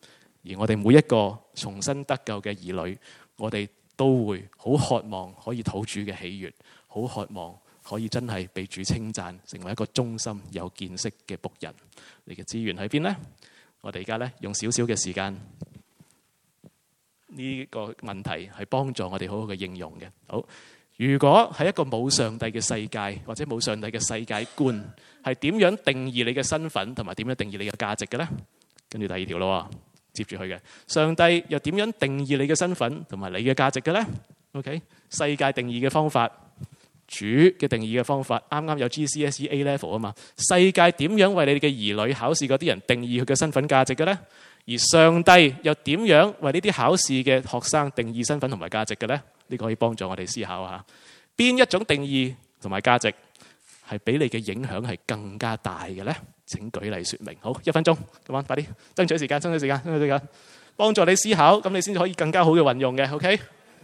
而我哋每一個重新得救嘅兒女，我哋都會好渴望可以討主嘅喜悅，好渴望可以真係被主稱讚，成為一個忠心有見識嘅僕人。你嘅資源喺邊呢？我哋而家咧用少少嘅時間，呢個問題係幫助我哋好好嘅應用嘅。好，如果係一個冇上帝嘅世界，或者冇上帝嘅世界觀，係點樣定義你嘅身份，同埋點樣定義你嘅價值嘅呢？跟住第二條咯，接住去嘅，上帝又點樣定義你嘅身份同埋你嘅價值嘅呢？ OK， 世界定義嘅方法，主嘅定義嘅方法，啱啱有 GCSE A Level 啊嘛。世界點樣為你嘅兒女考試嗰啲人定義佢嘅身份價值嘅呢？而上帝又點樣為呢啲考試嘅學生定義身份同埋價值嘅呢？呢個可以幫助我哋思考下，邊一種定義同埋價值係俾你嘅影響係更加大嘅呢？請舉例說明。好，1分鐘，咁啊，快啲爭取時間，爭取時間，爭取時間，幫助你思考，咁你先至可以更加好嘅運用嘅。OK。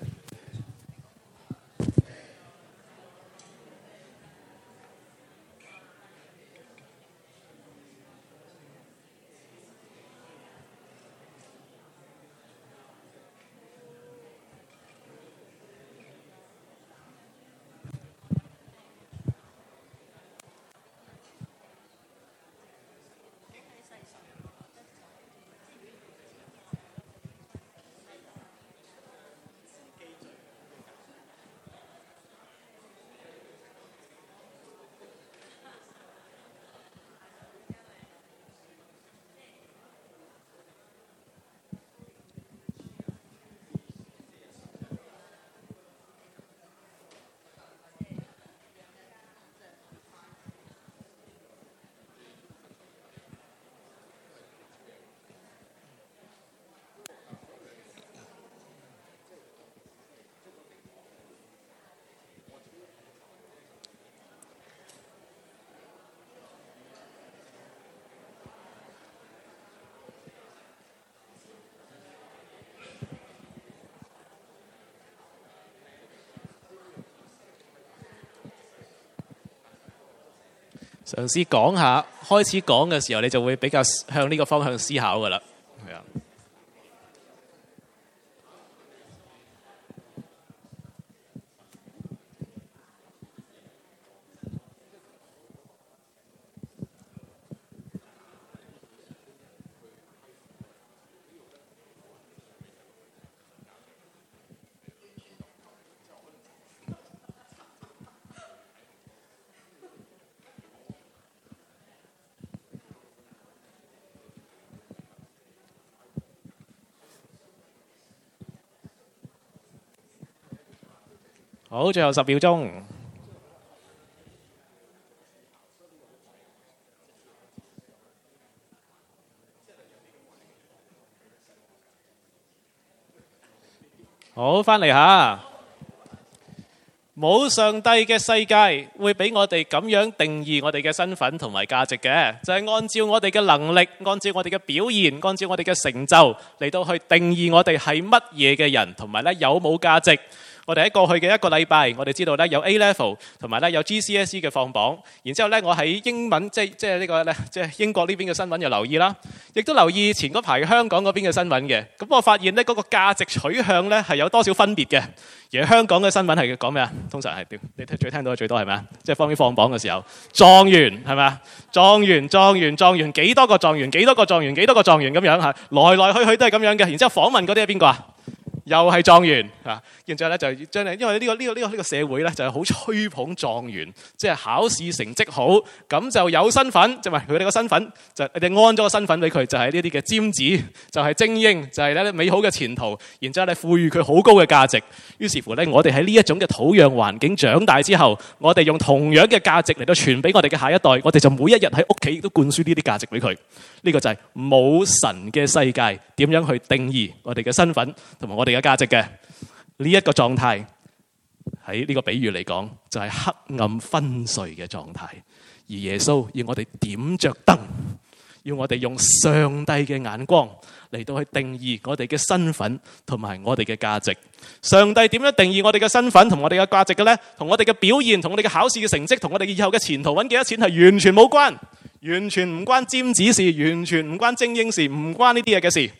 嘗試講下，開始講嘅時候，你就會比較向呢個方向思考㗎喇。係啊。好，最後10秒鐘。好，返嚟下。冇上帝嘅世界會俾我哋咁樣定義我哋嘅身份同埋價值嘅，就係按照我哋嘅能力，按照我哋嘅表現，按照我哋嘅成就嚟到去定義我哋係乜嘢嘅人，同埋咧有冇價值。我哋喺過去嘅一個禮拜，我哋知道咧有 A Level 同埋咧有 GCSE 嘅放榜，然之後咧我喺英文即係呢個咧即係英國呢邊嘅新聞又留意啦，亦都留意前嗰排香港嗰邊嘅新聞嘅。咁我發現咧嗰個價值取向咧係有多少分別嘅。而香港嘅新聞係講咩啊？通常係點？你最聽到嘅最多係咩啊？即係方面放榜嘅時候，狀元係咪啊？狀元幾多個狀元？幾多個狀元？幾多個狀元咁樣嚇，來來去去都係咁樣嘅。然之後訪問嗰啲係邊個啊？又係狀元啊！然之後咧就將嚟，因為呢個社會咧就係好吹捧狀元，即係考試成績好，咁就有身份，即係佢哋個身份就你哋安咗個身份俾佢，就係呢啲嘅尖子，就係精英，就係咧美好嘅前途。然之後咧賦予佢好高嘅價值。於是乎咧，我哋喺呢一種嘅土壤環境長大之後，我哋用同樣嘅價值嚟到傳俾我哋嘅下一代，我哋就每一日喺屋企都灌輸呢啲價值俾佢。呢個就係冇神嘅世界點樣去定義我哋嘅身份同埋我哋嘅價值嘅呢一個狀態，喺呢個比喻嚟講就係黑暗昏睡嘅狀態。而耶穌要我哋點着燈，要我哋用上帝嘅眼光嚟到去定義我哋嘅身份同埋我哋嘅價值。上帝點樣定義我哋嘅身份同我哋嘅價值嘅呢？同我哋嘅表現，同我哋嘅考試嘅成績，同我哋以後嘅前途揾幾多錢係完全冇關，完全唔關尖子事，完全唔關精英事，唔關呢啲嘢嘅事。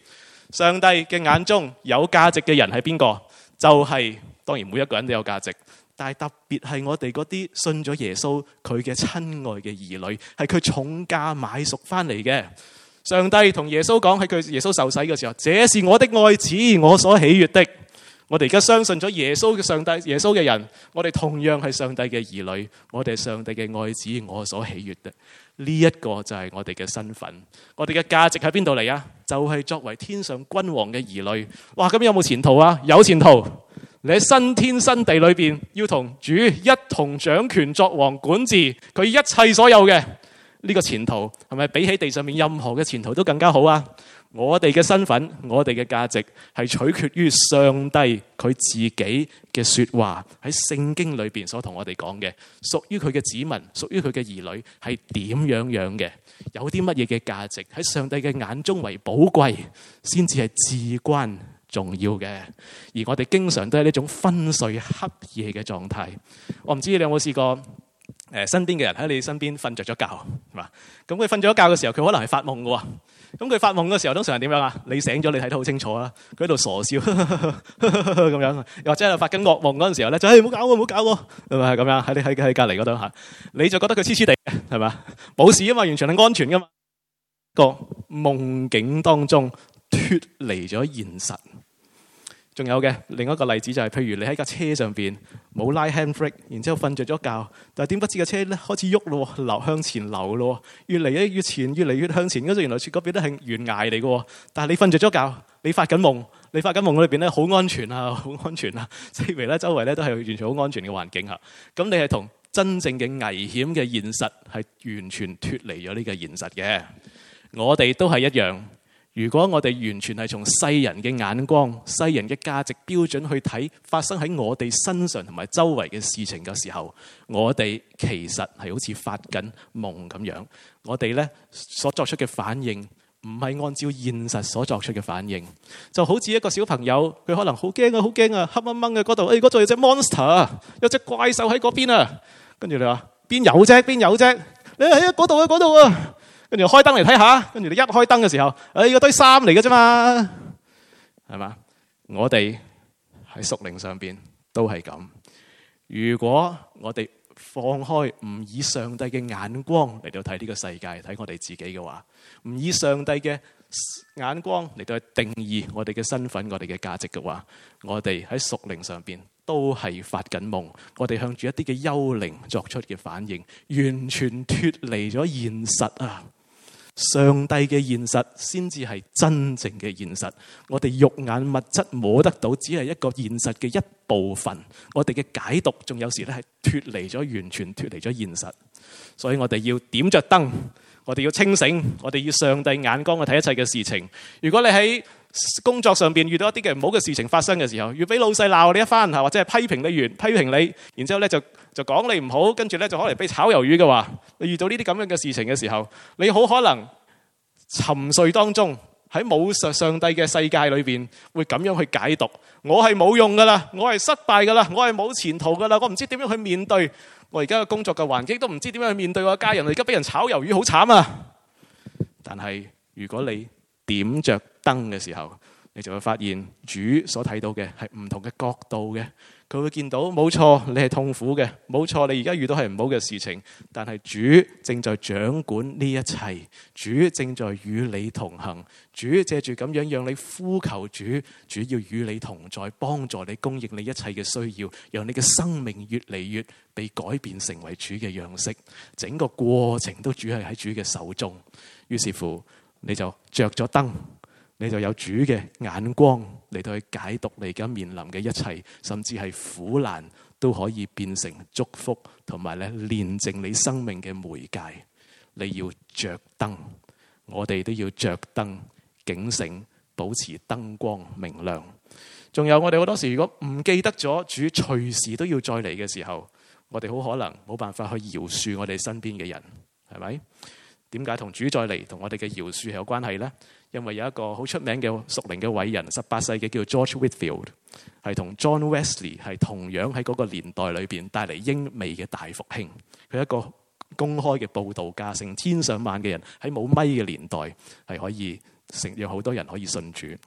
上帝嘅眼中有價值嘅人係邊個？就係當然每一個人都有價值，但係特別係我哋嗰啲信咗耶穌佢嘅親愛嘅兒女，係佢重價買贖翻嚟嘅。上帝同耶穌講，喺佢耶穌受洗嘅時候，這是我的愛子，我所喜悅的。我哋而家相信咗耶穌嘅上帝，耶穌嘅人，我哋同樣係上帝嘅兒女，我哋係上帝嘅愛子，我所喜悅的。呢一個就係我哋嘅身份，我哋嘅價值喺邊度嚟啊？就係作為天上君王嘅兒女。哇！咁有冇前途啊？有前途。你喺新天新地裏邊，要同主一同掌權作王，管治佢一切所有嘅。呢個前途係咪比起地上面任何嘅前途都更加好啊？我哋嘅身份，我哋嘅價值係取決於上帝佢自己嘅說話，喺聖經裏邊所同我哋講嘅，屬於佢嘅子民，屬於佢嘅兒女係點樣嘅，有啲乜嘢嘅價值喺上帝嘅眼中為寶貴，先至係至關重要嘅。而我哋經常都係呢種昏睡黑夜嘅狀態。我唔知你有冇試過身邊嘅人喺你身邊瞓着咗覺，係嘛？咁佢瞓咗覺嘅時候，佢可能係發夢嘅。咁佢發夢嘅時候，通常係點樣啊？你醒咗，你睇得好清楚啦。佢喺度傻笑咁樣，又或者係發緊噩夢嗰陣時候咧，就唔好搞我，唔好搞我，係咪咁樣？喺隔離嗰度嚇，你就覺得佢黐黐地嘅，係嘛？冇事啊嘛，完全係安全噶嘛。個夢境當中脫離咗現實。仲有嘅另一個例子就係，譬如你喺架車上邊冇拉 handbrake， 然之後瞓着咗覺，但係點不知架車咧開始喐咯，向前流咯，越嚟越前，越嚟越向前。嗰陣原來嗰邊都係懸崖嚟嘅，但係你瞓着咗覺，你發緊夢裏邊咧好安全啊，好安全啊，周圍咧都係完全好安全嘅環境嚇。咁你係同真正嘅危險嘅現實係完全脫離咗呢個現實嘅。我哋都係一樣。如果我哋完全係從世人嘅眼光、世人嘅價值標準去睇發生喺我哋身上同埋周圍嘅事情嘅時候，我哋其實係好似發緊夢咁樣。我哋咧所作出嘅反應唔係按照現實所作出嘅反應，就好似一個小朋友，佢可能好驚啊，黑掹掹嘅嗰度，嗰度有隻 monster， 有隻怪獸喺嗰邊啊。跟住你話邊有啫？你喺嗰度啊！跟住開燈嚟睇下，跟住你一開燈嘅時候，嗰堆衫嚟嘅啫嘛，係嘛？我哋喺屬靈上邊都係咁。如果我哋放開，唔以上帝嘅眼光嚟到睇呢個世界，睇我哋自己嘅話，唔以上帝嘅眼光嚟到去定義我哋嘅身份、我哋嘅價值嘅話，我哋喺屬靈上邊都係發緊夢。我哋向住一啲嘅幽靈作出嘅反應，完全脫離咗現實啊！上帝嘅現實先至係真正嘅現實，我哋肉眼物質摸得到，只係一個現實嘅一部分。我哋嘅解讀仲有時咧係脫離咗，完全脫離咗現實。所以我哋要點着燈，我哋要清醒，我哋要上帝眼光去睇一切嘅事情。如果你喺工作上邊遇到一啲嘅唔好嘅事情發生嘅時候，要俾老細鬧你一番，或者係批評你，然之後咧就講你唔好，跟住咧就可能俾炒魷魚嘅話，你遇到呢啲咁樣嘅事情嘅時候，你好可能沉睡當中，喺冇上帝嘅世界裏邊會咁樣去解讀，我係冇用噶啦，我係失敗噶啦，我係冇前途噶啦，我唔知點樣去面對我而家嘅工作嘅環境，都唔知點樣去面對我嘅家人，我而家俾人炒魷魚好慘啊！但係如果你點着燈嘅時候，你就會發現主所睇到嘅係唔同嘅角度嘅。佢會見到冇錯，你係痛苦嘅，冇錯，你而家遇到係唔好嘅事情，但係主正在掌管呢一切，主正在與你同行，主借住咁樣讓你呼求主，主要與你同在，幫助你供應你一切嘅需要，讓你嘅生命越嚟越被改變成為主嘅樣式。整個過程都主係喺主嘅手中，於是乎你就着咗燈，你就有主嘅眼光嚟到去解讀你而家面臨嘅一切，甚至係苦難都可以變成祝福，同埋咧煉淨你生命嘅媒介。你要着燈，我哋都要着燈，警醒，保持燈光明亮。仲有我哋好多時如果唔記得咗主隨時都要再嚟嘅時候，我哋好可能冇辦法去饒恕我哋身邊嘅人，係咪？點解同主再嚟同我哋嘅饒恕係有關係呢？因為有一個好出名嘅屬靈嘅偉人，18世紀叫 George Whitefield， 係同 John Wesley 係同樣喺嗰個年代裏邊帶嚟英美嘅大復興。佢係一個公開嘅佈道家，成千上萬嘅人喺冇咪嘅年代係可以讓好多人可以信主。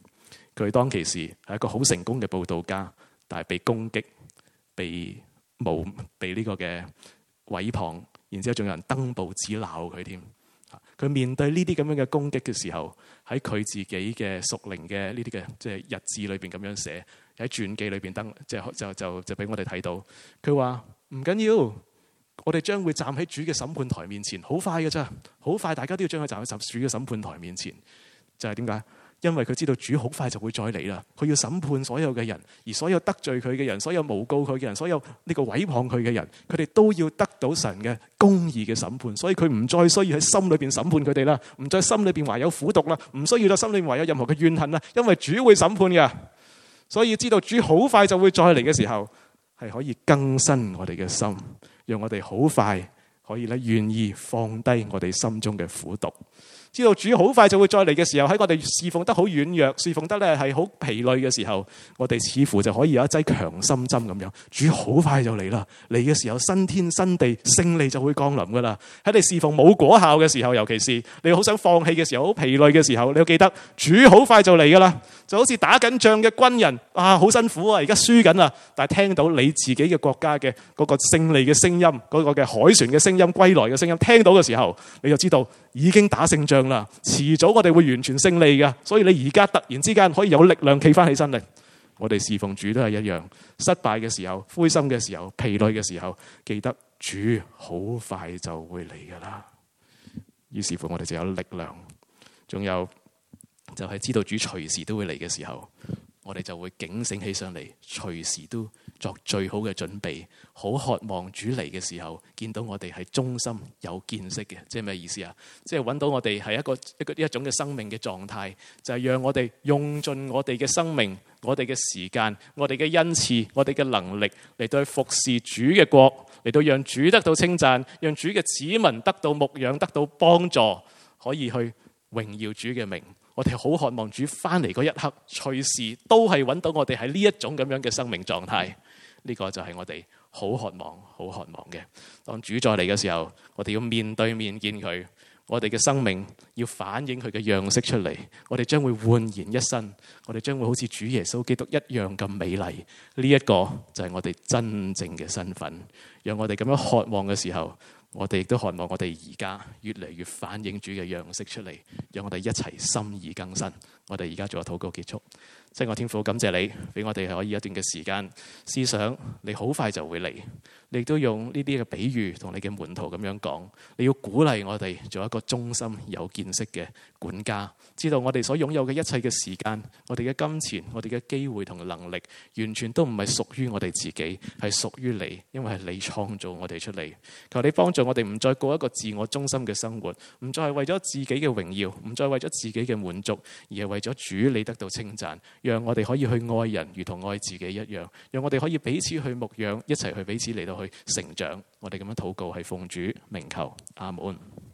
佢當其時係一個好成功嘅佈道家，但係被攻擊、被呢個嘅毀謗，然之後仲有人登報紙鬧佢添。佢面對呢啲咁樣嘅攻擊嘅時候，喺佢自己嘅屬靈嘅呢啲嘅即係日誌裏邊咁樣寫，喺傳記裏邊就俾我哋睇到。佢話唔緊要，我哋將會站喺主嘅審判台面前，好快嘅啫，好快大家都要將佢站喺主嘅審判台面前。就係點解？因為佢知道主好快就會再嚟啦，佢要審判所有嘅人，而所有得罪佢嘅人，所有誣告佢嘅人，所有呢個毀謗佢嘅人，佢哋都要得到神嘅公義嘅審判。所以佢唔再需要喺心裏邊審判佢哋啦，唔再心裏邊懷有苦毒啦，唔需要喺心裏邊懷有任何嘅怨恨啦，因為主會審判嘅。所以知道主好快就會再嚟嘅時候，係可以更新我哋嘅心，讓我哋好快可以咧願意放低我哋心中嘅苦毒。知道主好快就會再嚟嘅時候，喺我哋侍奉得好軟弱、侍奉得咧係好疲累嘅時候，我哋似乎就可以有一劑強心針咁樣。主好快就嚟啦，嚟嘅時候新天新地，勝利就會降臨噶啦。喺你侍奉冇果效嘅時候，尤其是你好想放棄嘅時候、好疲累嘅時候，你要記得主好快就嚟噶啦。就好似打緊仗嘅軍人啊，好辛苦啊，而家輸緊啦，但係聽到你自己嘅國家嘅嗰個勝利嘅聲音，嗰個嘅凱旋嘅聲音、歸來嘅聲音，聽到嘅時候，你就知道已經打勝仗啦，遲早我哋會完全勝利嘅。所以你而家突然之間可以有力量企翻起身嚟。我哋侍奉主都係一樣，失敗嘅時候、灰心嘅時候、疲累嘅時候，記得主好快就會嚟噶啦。於是乎我哋就有力量，仲有就係知道主隨時都會嚟嘅時候，我哋就會警醒起上嚟，隨時都作最好嘅準備，好渴望主嚟嘅時候，見到我哋係忠心有見識嘅。即係咩意思啊？即係揾到我哋係一種嘅生命嘅狀態，就係讓我哋用盡我哋嘅生命、我哋嘅時間、我哋嘅恩賜、我哋嘅能力嚟到去服侍主嘅國，嚟到讓主得到稱讚，讓主嘅子民得到牧養、得到幫助，可以去榮耀主嘅名。我哋好渴望主翻嚟嗰一刻，隨時都係揾到我哋喺呢一種咁樣嘅生命狀態。呢個就係我哋好渴望、好渴望嘅。當主再嚟嘅時候，我哋要面對面見佢，我哋嘅生命要反映佢嘅樣式出嚟。我哋將會煥然一新，我哋將會好似主耶穌基督一樣咁美麗。呢一個就係我哋真正嘅身份。讓我哋咁樣渴望嘅時候，我哋亦都渴望我哋而家越嚟越反映主嘅樣式出嚟，讓我哋一齊心意更新。我哋而家做個禱告結束。親愛的天父，感謝你俾我哋可以一段嘅時間思想，你好快就會嚟。你亦都用呢啲嘅比喻同你嘅門徒咁樣講，你要鼓勵我哋做一個忠心有見識嘅管家，知道我哋所擁有嘅一切嘅時間、我哋嘅金錢、我哋嘅機會同能力，完全都唔係屬於我哋自己，係屬於你，因為係你創造我哋出嚟。求你幫助我哋唔再過一個自我中心嘅生活，唔再係為咗自己嘅榮耀，唔再為咗自己嘅滿足，而係為咗主你得到稱讚。讓我哋可以去愛人，如同愛自己一樣。讓我哋可以彼此去牧養，一齊去彼此嚟到去成長。我哋咁樣禱告係奉主名求，阿門。